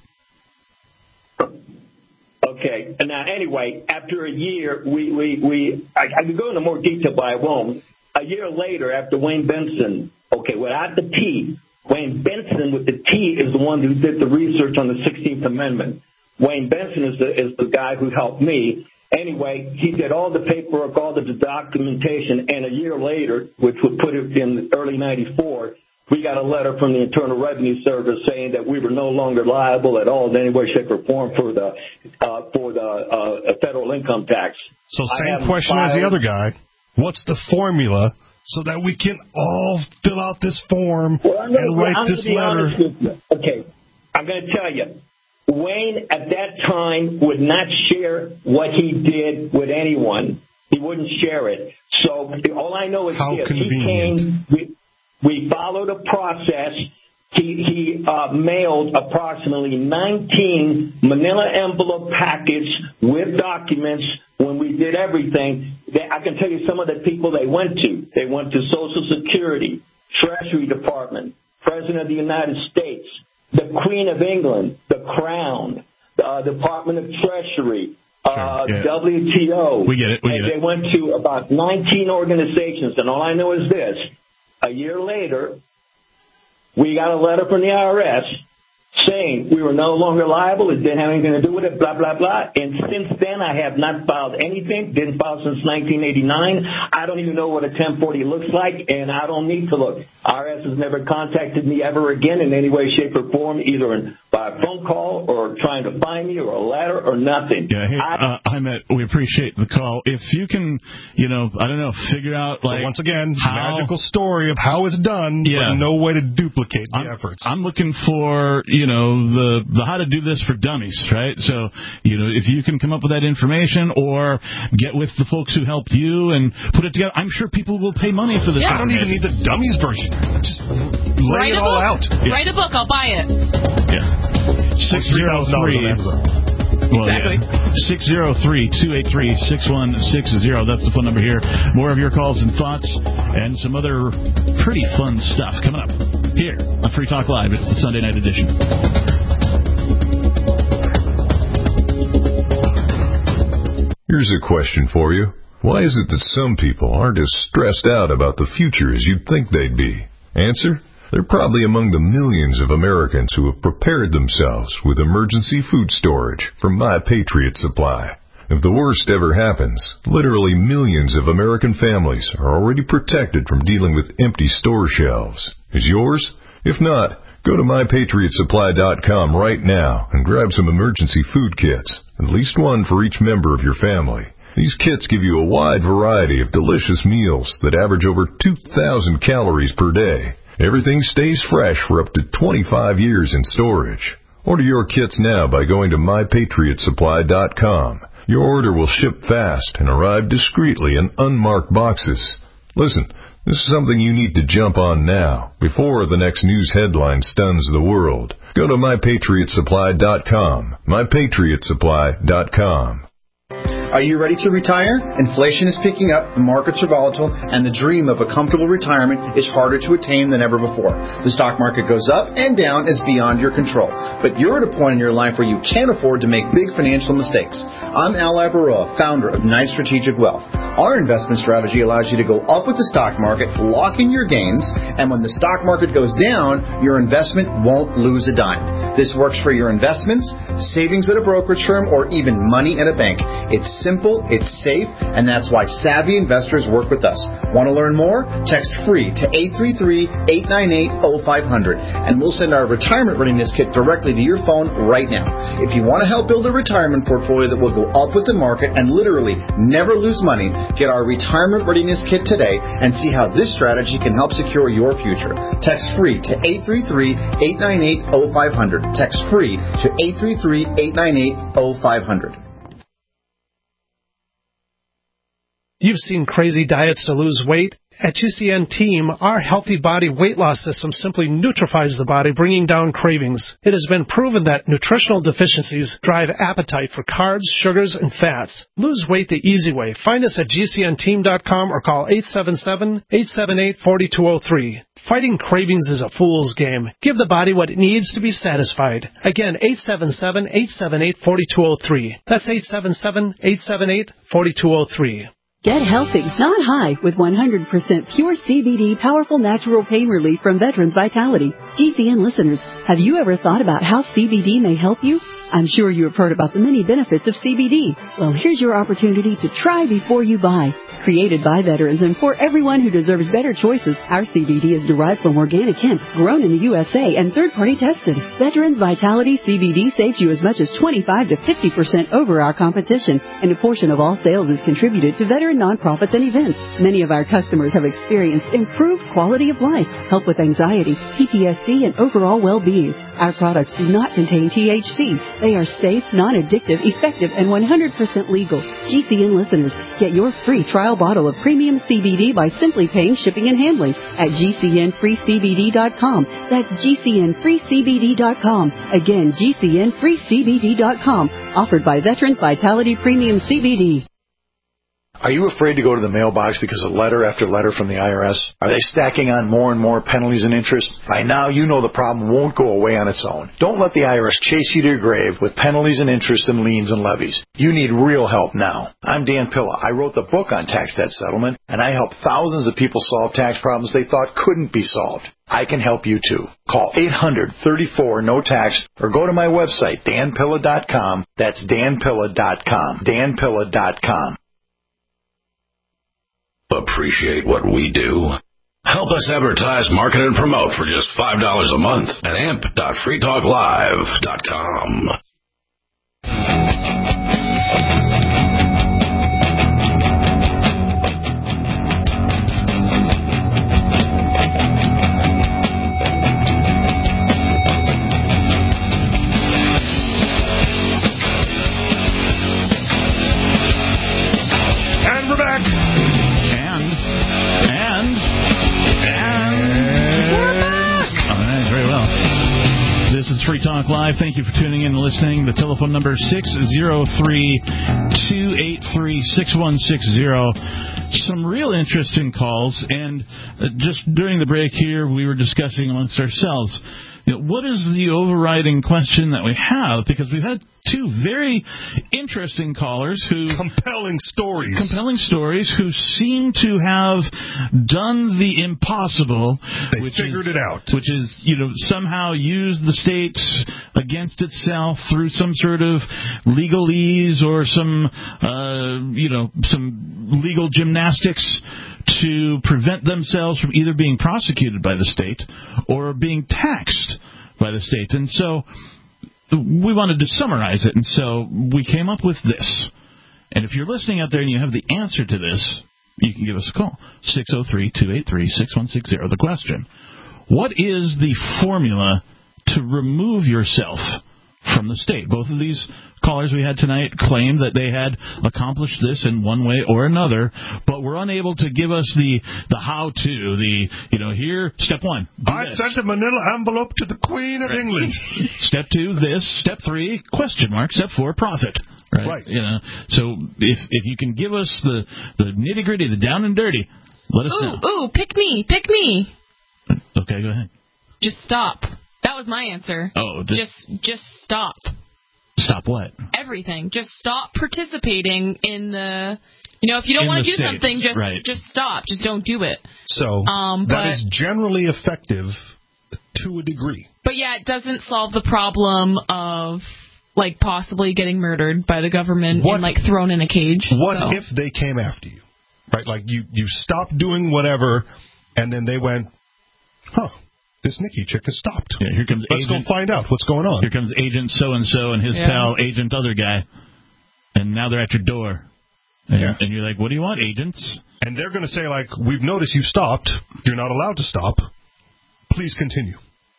Okay. Now, anyway, after a year, we, we, we I, I could go into more detail, but I won't. a year later, after Wayne Benson, okay, without the T, Wayne Benson with the T is the one who did the research on the sixteenth Amendment. Wayne Benson is the, is the guy who helped me. Anyway, he did all the paperwork, all the documentation, and a year later, which would put it in early ninety-four, we got a letter from the Internal Revenue Service saying that we were no longer liable at all in any way, shape, or form for the uh, for the uh, federal income tax. So same question filed. as the other guy. What's the formula so that we can all fill out this form well, gonna, and write I'm this letter? Okay, I'm going to tell you. Wayne, at that time, would not share what he did with anyone. He wouldn't share it. So all I know is How this. Convenient. He came, we, we followed a process. He, he uh, mailed approximately nineteen manila envelope packets with documents when we did everything. They, I can tell you some of the people they went to. They went to Social Security, Treasury Department, President of the United States, the Queen of England, the Crown, the uh, Department of Treasury, uh, sure, yeah. W T O. We get it. We and get they it. went to about nineteen organizations, and all I know is this. A year later, we got a letter from the I R S saying we were no longer liable, it didn't have anything to do with it, blah, blah, blah. And since then, I have not filed anything, didn't file since nineteen eighty-nine. I don't even know what a ten forty looks like, and I don't need to look. I R S has never contacted me ever again in any way, shape, or form, either in, by a phone call or trying to find me or a letter or nothing. Yeah, hey, uh, Ahmet, we appreciate the call. If you can, you know, I don't know, figure out, like... So once again, how, magical story of how it's done, yeah. but no way to duplicate the I'm, efforts. I'm looking for, you know, the, the how to do this for dummies, right? So, you know, if you can come up with that information or get with the folks who helped you and put it together, I'm sure people will pay money for this. Yeah, I don't even need the dummies version. Just lay Write it a all book. out. Write a book. I'll buy it. Yeah. six oh three Well, exactly. yeah. six oh three, two eight three, six one six zero. That's the phone number here. More of your calls and thoughts and some other pretty fun stuff coming up here on Free Talk Live. It's the Sunday night edition. Here's a question for you. Why is it that some people aren't as stressed out about the future as you'd think they'd be? Answer? They're probably among the millions of Americans who have prepared themselves with emergency food storage from My Patriot Supply. If the worst ever happens, literally millions of American families are already protected from dealing with empty store shelves. Is yours? If not, go to my patriot supply dot com right now and grab some emergency food kits, at least one for each member of your family. These kits give you a wide variety of delicious meals that average over two thousand calories per day. Everything stays fresh for up to twenty-five years in storage. Order your kits now by going to my patriot supply dot com. Your order will ship fast and arrive discreetly in unmarked boxes. Listen, this is something you need to jump on now, before the next news headline stuns the world. Go to my patriot supply dot com. my patriot supply dot com. Are you ready to retire? Inflation is picking up, the markets are volatile, and the dream of a comfortable retirement is harder to attain than ever before. The stock market goes up and down is beyond your control. But you're at a point in your life where you can't afford to make big financial mistakes. I'm Al Abaroa, founder of Knight Strategic Wealth. Our investment strategy allows you to go up with the stock market, lock in your gains, and when the stock market goes down, your investment won't lose a dime. This works for your investments, savings at a brokerage firm, or even money at a bank. It's simple, it's safe, and that's why savvy investors work with us. Want to learn more? Text FREE to eight three three, eight nine eight, oh five hundred, and we'll send our retirement readiness kit directly to your phone right now. If you want to help build a retirement portfolio that will go up with the market and literally never lose money, get our retirement readiness kit today and see how this strategy can help secure your future. Text FREE to eight three three, eight nine eight, oh five hundred. Text FREE to eight three three, eight nine eight, oh five hundred. You've seen crazy diets to lose weight. At G C N Team, our Healthy Body weight loss system simply neutralizes the body, bringing down cravings. It has been proven that nutritional deficiencies drive appetite for carbs, sugars, and fats. Lose weight the easy way. Find us at G C N team dot com or call eight seven seven, eight seven eight, four two zero three. Fighting cravings is a fool's game. Give the body what it needs to be satisfied. Again, eight seven seven, eight seven eight, four two zero three. That's eight seven seven, eight seven eight, four two zero three. Get healthy, not high, with one hundred percent pure C B D powerful natural pain relief from Veterans Vitality. G C N listeners, have you ever thought about how C B D may help you? I'm sure you have heard about the many benefits of C B D. Well, here's your opportunity to try before you buy. Created by veterans and for everyone who deserves better choices, our C B D is derived from organic hemp, grown in the U S A and third-party tested. Veterans Vitality C B D saves you as much as twenty-five to fifty percent over our competition, and a portion of all sales is contributed to veteran nonprofits and events. Many of our customers have experienced improved quality of life, help with anxiety, P T S D, and overall well-being. Our products do not contain T H C. They are safe, non-addictive, effective, and one hundred percent legal. G C N listeners, get your free trial bottle of premium C B D by simply paying shipping and handling at G C N free C B D dot com. That's G C N free C B D dot com. Again, G C N free C B D dot com. Offered by Veterans Vitality Premium C B D. Are you afraid to go to the mailbox because of letter after letter from the I R S? Are they stacking on more and more penalties and interest? By now, you know the problem won't go away on its own. Don't let the I R S chase you to your grave with penalties and interest and liens and levies. You need real help now. I'm Dan Pilla. I wrote the book on tax debt settlement, and I help thousands of people solve tax problems they thought couldn't be solved. I can help you too. Call eight hundred, thirty-four, no tax or go to my website, dan pilla dot com. That's dan pilla dot com. dan pilla dot com. Appreciate what we do? Help us advertise, market, and promote for just five dollars a month at amp dot free talk live dot com. And we're back. This is Free Talk Live. Thank you for tuning in and listening. The telephone number is six oh three, two eight three, six one six zero. Some real interesting calls. And just during the break here, we were discussing amongst ourselves, you know, what is the overriding question that we have? Because we've had two very interesting callers who... Compelling stories. Compelling stories who seem to have done the impossible. They which figured is, it out. Which is, you know, somehow use the state against itself through some sort of legalese or some, uh, you know, some legal gymnastics to prevent themselves from either being prosecuted by the state or being taxed by the state. And so we wanted to summarize it, and so we came up with this. And if you're listening out there and you have the answer to this, you can give us a call. six oh three, two eight three, six one six zero. The question: what is the formula to remove yourself from the state? Both of these callers we had tonight claimed that they had accomplished this in one way or another, but were unable to give us the the how-to, the, you know, here, step one. I this. sent a manila envelope to the Queen of right. England. Step two, this. Step three, question mark. Step four, profit. Right. right. You know, so if if you can give us the, the nitty-gritty, the down and dirty, let us ooh, know. Ooh, pick me, pick me. Okay, go ahead. Just stop. That was my answer. Oh, just just, just stop. Stop what? Everything. Just stop participating in the. You know, if you don't want to do States. something, just right. just stop. Just don't do it. So um, that but, is generally effective to a degree. But yeah, it doesn't solve the problem of like possibly getting murdered by the government what, and like thrown in a cage. What so. if they came after you? Right, like you you stopped doing whatever, and then they went, huh. This Nikki chick has stopped. Yeah, here comes Let's agent, go find out what's going on. Here comes Agent So-and-so and his yeah. pal, Agent Other Guy. And now they're at your door. And, yeah. and you're like, what do you want, agents? And they're going to say, like, we've noticed you stopped. You're not allowed to stop. Please continue.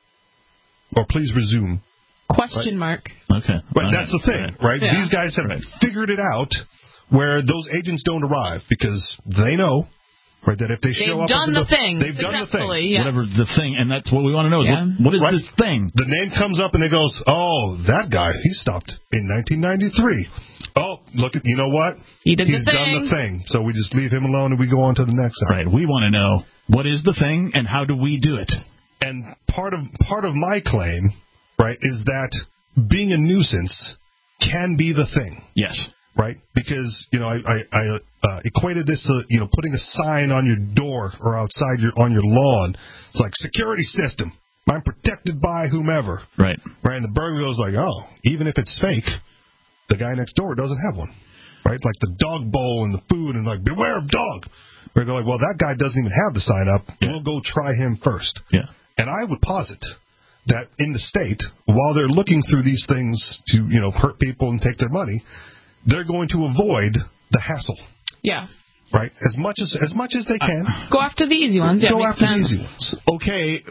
Or please resume. Question right? mark. Okay. But All that's right. the thing, right? right? Yeah. These guys have right. figured it out where those agents don't arrive because they know... Right, that if they show they've up, done the, the thing. They've done the thing, yes. whatever the thing, and that's what we want to know. Is yeah. what, what is right. this thing? The name comes up and it goes, "Oh, that guy, he stopped in nineteen ninety-three." Oh, look at you know what? He did He's the thing. done the thing. So we just leave him alone and we go on to the next Right. one. We want to know what is the thing and how do we do it. And part of part of my claim, right, is that being a nuisance can be the thing. Yes. right? Because, you know, I, I, I uh, equated this to, you know, putting a sign on your door or outside your on your lawn. It's like security system. I'm protected by whomever. Right. Right. And the burglar goes like, oh, even if it's fake, the guy next door doesn't have one. Right. Like the dog bowl and the food and like, beware of dog. They go like, well, that guy doesn't even have the sign up. Yeah. We'll go try him first. Yeah. And I would posit that in the state, while they're looking through these things to, you know, hurt people and take their money, they're going to avoid the hassle. Yeah. Right? As much as as much as they can. Uh, go after the easy ones. Yeah, go after sense. the easy ones. Okay,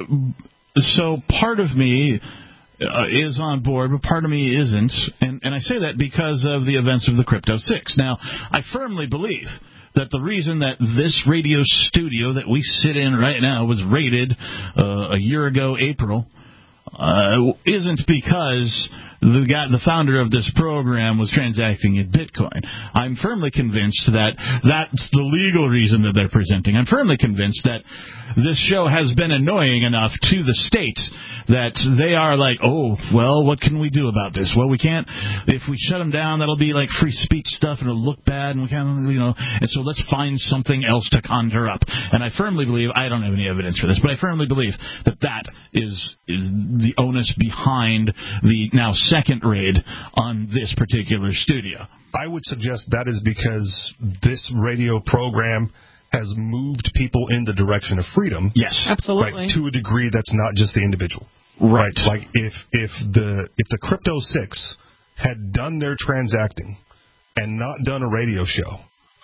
so part of me uh, is on board, but part of me isn't. And, and I say that because of the events of the Crypto Six. Now, I firmly believe that the reason that this radio studio that we sit in right now was raided uh, a year ago, April, uh, isn't because the guy, the founder of this program, was transacting in Bitcoin. I'm firmly convinced that that's the legal reason that they're presenting. I'm firmly convinced that this show has been annoying enough to the state that they are like, oh, well, what can we do about this? Well, we can't. If we shut them down, that'll be like free speech stuff, and it'll look bad, and we can't, you know. And so let's find something else to conjure up. And I firmly believe, I don't have any evidence for this, but I firmly believe that that is is the onus behind the now second raid on this particular studio. I would suggest that is because this radio program has moved people in the direction of freedom. Yes, absolutely. Right, to a degree that's not just the individual. Right. right. Like if if the if the Crypto Six had done their transacting and not done a radio show,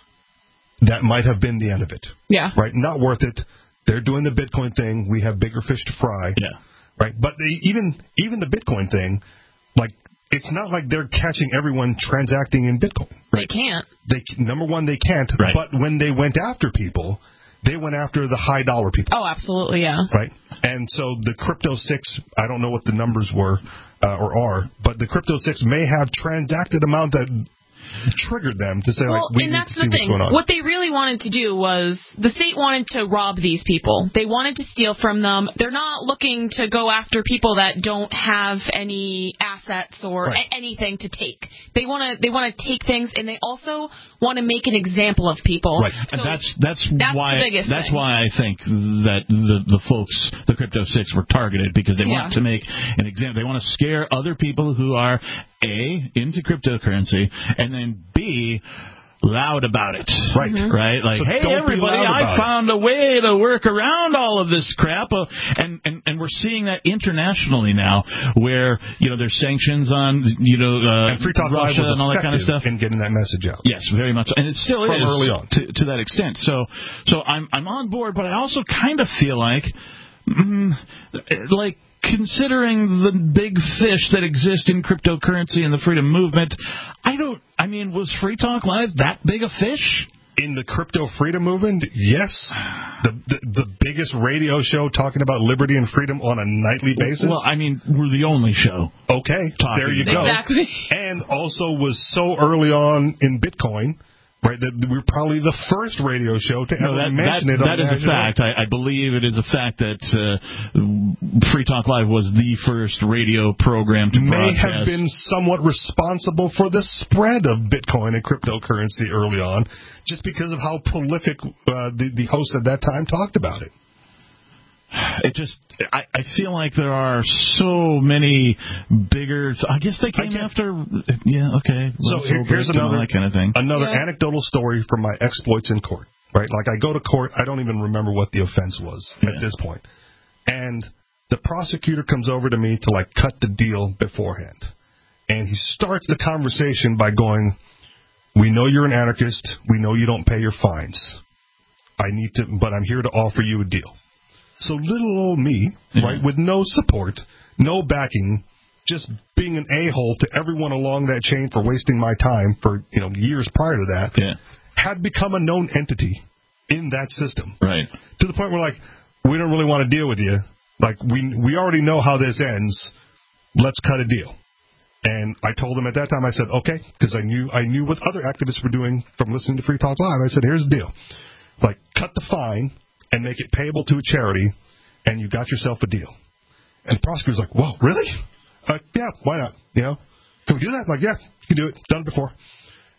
that might have been the end of it. Yeah. Right. Not worth it. They're doing the Bitcoin thing. We have bigger fish to fry. Yeah. Right. But they, even even the Bitcoin thing, like, it's not like they're catching everyone transacting in Bitcoin. They can't. They number one, they can't. Right. But when they went after people, they went after the high dollar people. Oh, absolutely, yeah. Right. And so the Crypto Six, I don't know what the numbers were uh, or are, but the Crypto Six may have transacted amount that triggered them to say, well, like, we and need that's to see the what's thing. going on. What they really wanted to do was, the state wanted to rob these people. They wanted to steal from them. They're not looking to go after people that don't have any assets or right. a- anything to take. They want to they want to take things, and they also want to make an example of people. Right. So and that's that's, that's why the biggest that's thing. why I think that the the folks, the Crypto Six, were targeted, because they Yeah. want to make an example. They want to scare other people who are A, into cryptocurrency, and then B, loud about it. Right. Mm-hmm. Right? Like, So hey, don't be everybody, loud I about found a way to work around all of this crap. Uh, and, and, and we're seeing that internationally now, where, you know, there's sanctions on, you know, uh, and Free Talk Live Russia was and all that kind of effective stuff. in getting that message out. Yes, very much. And it still From is early on. To, to that extent. So, so I'm, I'm on board, but I also kind of feel like, mm, like, considering the big fish that exist in cryptocurrency and the freedom movement, I don't, I mean, was Free Talk Live that big a fish? In the crypto freedom movement, yes. The, the the biggest radio show talking about liberty and freedom on a nightly basis. Well, I mean, we're the only show. Okay, talking there you go. Exactly. And also was so early on in Bitcoin, right, that we're probably the first radio show to ever no, that, mention that, it on That is a fact. I, I believe it is a fact that uh, Free Talk Live was the first radio program to may broadcast. have been somewhat responsible for the spread of Bitcoin and cryptocurrency early on, just because of how prolific uh, the, the hosts at that time talked about it. It just, I, I feel like there are so many bigger. I guess they came after. Yeah, okay. So here, here's another that kind of thing. Another yeah. anecdotal story from my exploits in court. Right, like I go to court, I don't even remember what the offense was yeah. at this point, and the prosecutor comes over to me to like cut the deal beforehand, and he starts the conversation by going, "We know you're an anarchist. We know you don't pay your fines. I need to, but I'm here to offer you a deal." So little old me, yeah. right, with no support, no backing, just being an a-hole to everyone along that chain for wasting my time for, you know, years prior to that, yeah. had become a known entity in that system. Right. To the point where, like, we don't really want to deal with you. Like, we we already know how this ends. Let's cut a deal. And I told him at that time, I said, okay, because I knew I knew what other activists were doing from listening to Free Talk Live. I said, here's the deal. Like, cut the fine and make it payable to a charity, and you got yourself a deal. And the prosecutor's like, whoa, really? Uh, yeah, why not? You know, can we do that? I'm like, yeah, you can do it. Done it before.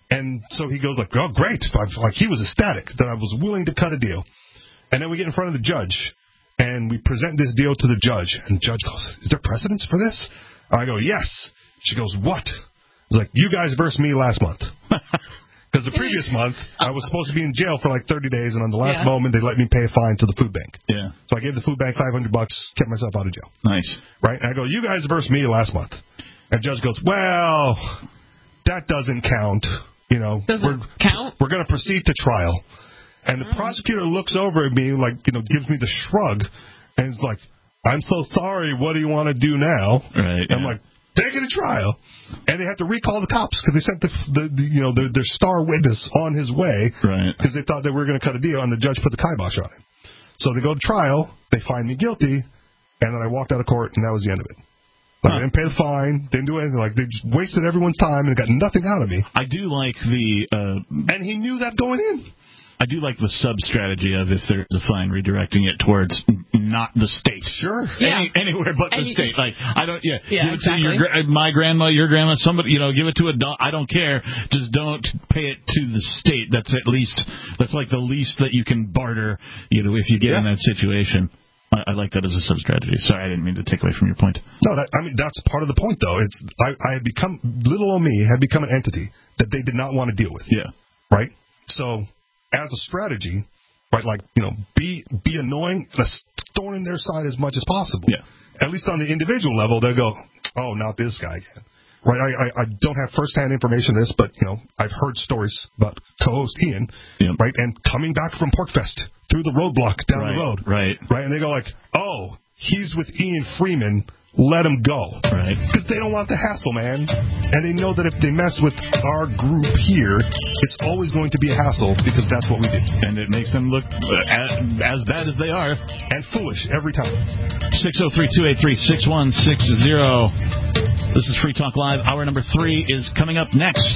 And so he goes like, oh, great. Like, he was ecstatic that I was willing to cut a deal. And then we get in front of the judge, and we present this deal to the judge. And the judge goes, is there precedence for this? I go, yes. She goes, what? It's like, you guys versed me last month. Because the previous month, I was supposed to be in jail for like thirty days, and on the last yeah. moment, they let me pay a fine to the food bank. Yeah. So I gave the food bank five hundred bucks, kept myself out of jail. Nice. Right? And I go, you guys versed me last month. And the judge goes, well, that doesn't count. You know, doesn't we're, count? We're going to proceed to trial. And the prosecutor looks over at me, like, you know, gives me the shrug, and is like, I'm so sorry, what do you want to do now? Right. And I'm like, take it to trial. And they had to recall the cops because they sent the, the, the you know their, their star witness on his way because they thought that we were going to cut a deal, and the judge put the kibosh on him. So they go to trial, they find me guilty, and then I walked out of court, and that was the end of it. Like, huh. I didn't pay the fine, didn't do anything. Like, they just wasted everyone's time and got nothing out of me. I do like the... Uh, and he knew that going in. I do like the sub-strategy of if there's a fine, redirecting it towards not the state. Sure. Yeah. Any, anywhere but and the you, state. Like, I don't, yeah, yeah give it exactly. to your, my grandma, your grandma, somebody, you know, give it to a dog. I don't care. Just don't pay it to the state. That's at least, that's like the least that you can barter, you know, if you get yeah. in that situation. I, I like that as a sub-strategy. Sorry, I didn't mean to take away from your point. No, that, I mean, that's part of the point, though. It's, I, I had become, little old me had become an entity that they did not want to deal with. Yeah. Right? So, as a strategy, right, like, you know, be be annoying and a thorn in their side as much as possible. Yeah. At least on the individual level, they'll go, oh, not this guy again. Right? I, I, I don't have firsthand information on this, but, you know, I've heard stories about co-host Ian, yeah. right, and coming back from PorcFest through the roadblock down right, the road. Right. Right? And they go like, oh, he's with Ian Freeman. Let him go. Right. Because they don't want the hassle, man. And they know that if they mess with our group here, it's always going to be a hassle because that's what we do. And it makes them look as, as bad as they are. And foolish every time. six oh three, two eight three, six one six zero. This is Free Talk Live. Hour number three is coming up next.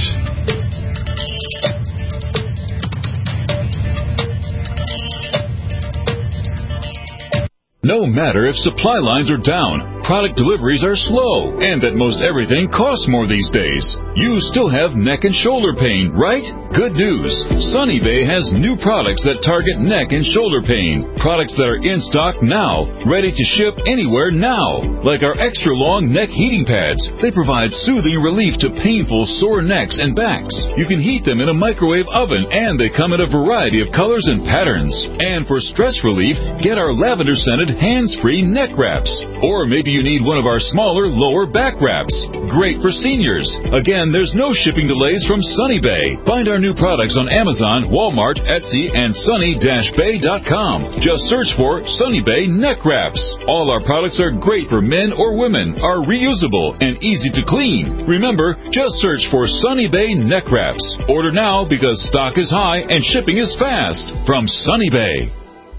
No matter if supply lines are down, product deliveries are slow, and that most everything costs more these days, you still have neck and shoulder pain, right? Good news. Sunny Bay has new products that target neck and shoulder pain. Products that are in stock now, ready to ship anywhere now. Like our extra long neck heating pads. They provide soothing relief to painful sore necks and backs. You can heat them in a microwave oven, and they come in a variety of colors and patterns. And for stress relief, get our lavender scented hands-free neck wraps. Or maybe you need one of our smaller lower back wraps. Great for seniors. Again, there's no shipping delays from Sunny Bay. Find our new products on Amazon, Walmart, Etsy, and sunny dash bay dot com. Just search for Sunny Bay neck wraps. All our products are great for men or women, are reusable, and easy to clean. Remember, just search for Sunny Bay neck wraps. Order now because stock is high and shipping is fast. From Sunny Bay.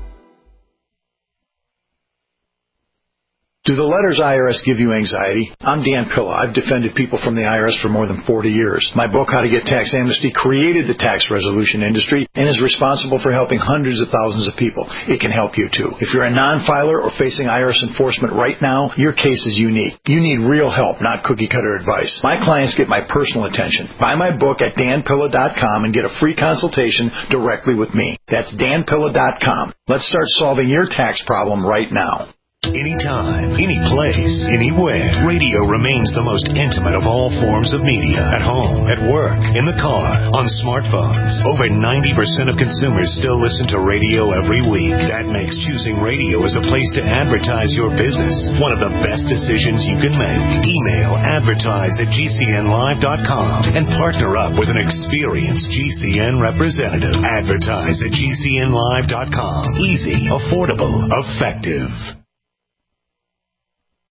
Do the letters I R S give you anxiety? I'm Dan Pilla. I've defended people from the I R S for more than forty years. My book, How to Get Tax Amnesty, created the tax resolution industry and is responsible for helping hundreds of thousands of people. It can help you, too. If you're a non-filer or facing I R S enforcement right now, your case is unique. You need real help, not cookie-cutter advice. My clients get my personal attention. Buy my book at dan pilla dot com and get a free consultation directly with me. That's dan pilla dot com. Let's start solving your tax problem right now. Anytime, any place, anywhere, radio remains the most intimate of all forms of media. At home, at work, in the car, on smartphones. Over ninety percent of consumers still listen to radio every week. That makes choosing radio as a place to advertise your business one of the best decisions you can make. Email advertise at g c n live dot com and partner up with an experienced G C N representative. Advertise at g c n live dot com. Easy, affordable, effective.